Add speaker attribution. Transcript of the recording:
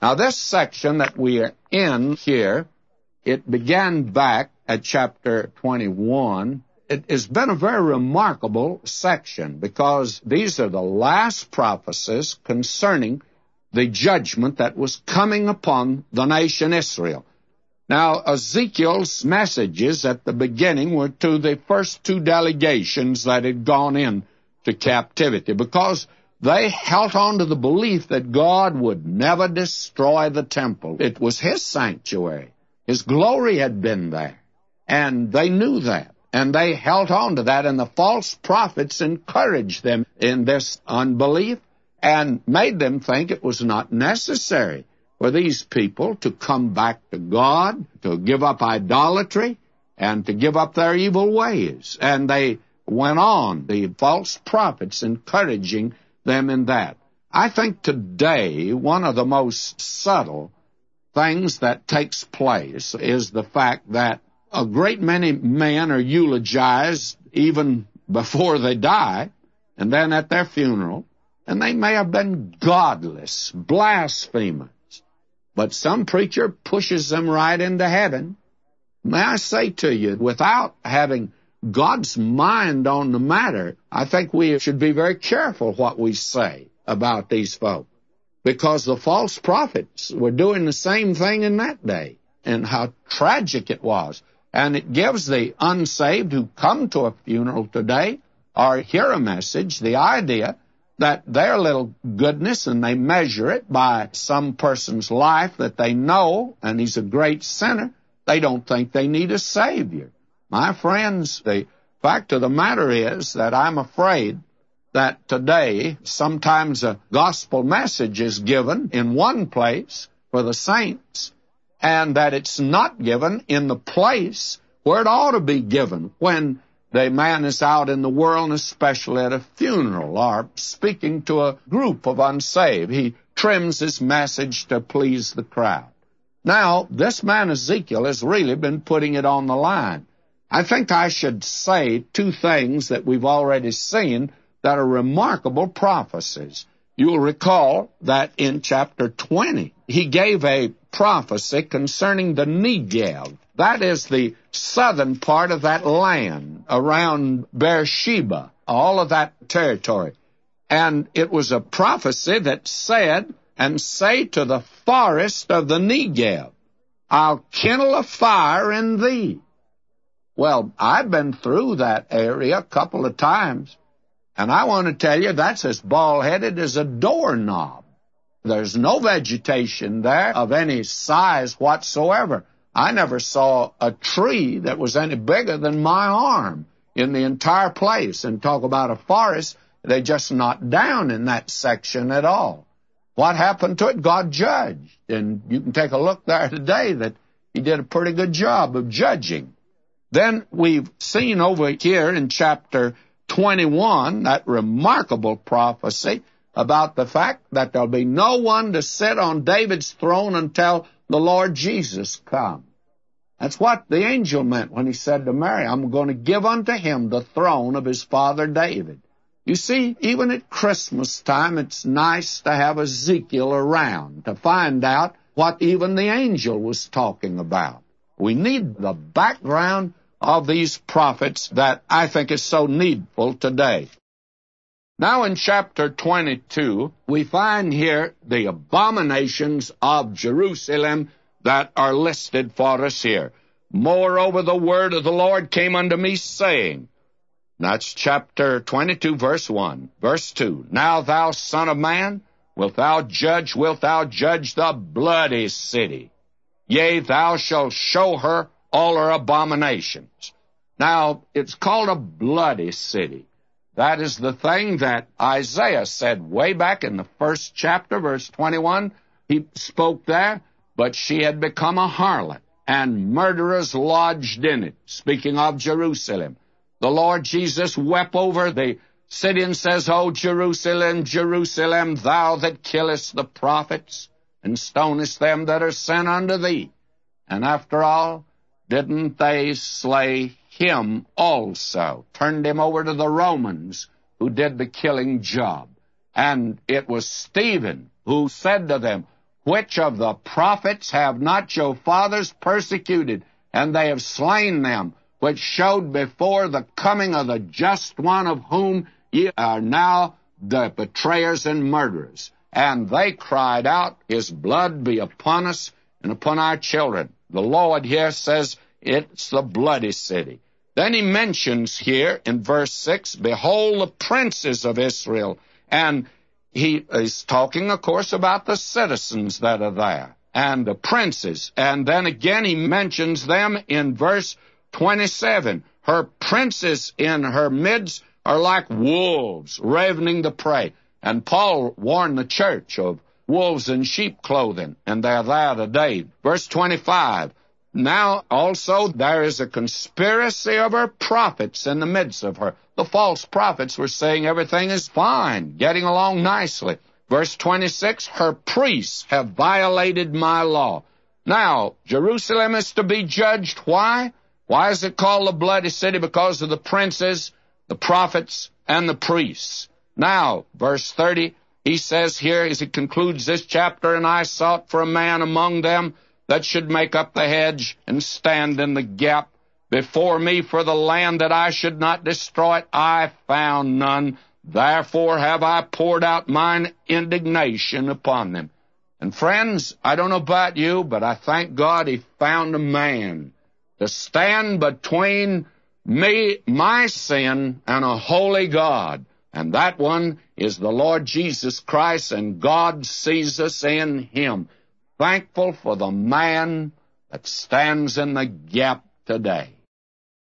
Speaker 1: Now, this section that we are in here, it began back at chapter 21. It has been a very remarkable section because these are the last prophecies concerning the judgment that was coming upon the nation Israel. Now, Ezekiel's messages at the beginning were to the first two delegations that had gone into captivity because they held on to the belief that God would never destroy the temple. It was His sanctuary. His glory had been there, and they knew that, and they held on to that, and the false prophets encouraged them in this unbelief and made them think it was not necessary for these people to come back to God, to give up idolatry, and to give up their evil ways. And they went on, the false prophets, encouraging them in that. I think today one of the most subtle things that takes place is the fact that a great many men are eulogized even before they die, and then at their funeral, and they may have been godless, blasphemers, but some preacher pushes them right into heaven. May I say to you, without having God's mind on the matter, I think we should be very careful what we say about these folk, because the false prophets were doing the same thing in that day, and how tragic it was. And it gives the unsaved who come to a funeral today or hear a message the idea that their little goodness, and they measure it by some person's life that they know, and he's a great sinner, they don't think they need a Savior. My friends, the fact of the matter is that I'm afraid that today sometimes a gospel message is given in one place for the saints, and that it's not given in the place where it ought to be given when the man is out in the world, and especially at a funeral or speaking to a group of unsaved. He trims his message to please the crowd. Now, this man Ezekiel has really been putting it on the line. I think I should say two things that we've already seen that are remarkable prophecies. You'll recall that in chapter 20, he gave a prophecy concerning the Negev. That is the southern part of that land around Beersheba, all of that territory. And it was a prophecy that said, and say to the forest of the Negev, I'll kindle a fire in thee. Well, I've been through that area a couple of times, and I want to tell you that's as bald-headed as a doorknob. There's no vegetation there of any size whatsoever. I never saw a tree that was any bigger than my arm in the entire place. And talk about a forest, they just not down in that section at all. What happened to it? God judged. And you can take a look there today that He did a pretty good job of judging. Then we've seen over here in chapter 21 that remarkable prophecy about the fact that there'll be no one to sit on David's throne until the Lord Jesus come. That's what the angel meant when he said to Mary, I'm going to give unto him the throne of his father David. You see, even at Christmas time, it's nice to have Ezekiel around to find out what even the angel was talking about. We need the background of these prophets that I think is so needful today. Now in chapter 22, we find here the abominations of Jerusalem that are listed for us here. Moreover, the word of the Lord came unto me, saying, that's chapter 22, verse 1. Verse 2, Now thou son of man, wilt thou judge the bloody city? Yea, thou shalt show her all her abominations. Now, it's called a bloody city. That is the thing that Isaiah said way back in the first chapter, verse 21. He spoke there, but she had become a harlot, and murderers lodged in it, speaking of Jerusalem. The Lord Jesus wept over the city and says, O Jerusalem, Jerusalem, thou that killest the prophets, and stonest them that are sent unto thee. And after all, didn't they slay him also? Turned him over to the Romans, who did the killing job. And it was Stephen who said to them, which of the prophets have not your fathers persecuted? And they have slain them, which showed before the coming of the just one, of whom ye are now the betrayers and murderers. And they cried out, his blood be upon us and upon our children. The Lord here says it's the bloody city. Then he mentions here in verse 6, behold the princes of Israel. And he is talking, of course, about the citizens that are there and the princes. And then again he mentions them in verse 27. Her princes in her midst are like wolves ravening the prey. And Paul warned the church of wolves in sheep clothing, and they're there today. Verse 25. Now also there is a conspiracy of her prophets in the midst of her. The false prophets were saying everything is fine, getting along nicely. Verse 26, her priests have violated my law. Now, Jerusalem is to be judged. Why? Why is it called the bloody city? Because of the princes, the prophets, and the priests. Now, verse 30, he says here as he concludes this chapter, and I sought for a man among them that should make up the hedge and stand in the gap before me for the land, that I should not destroy it. I found none. Therefore have I poured out mine indignation upon them. And friends, I don't know about you, but I thank God he found a man to stand between me, my sin, and a holy God. And that one is the Lord Jesus Christ, and God sees us in him. Thankful for the man that stands in the gap today.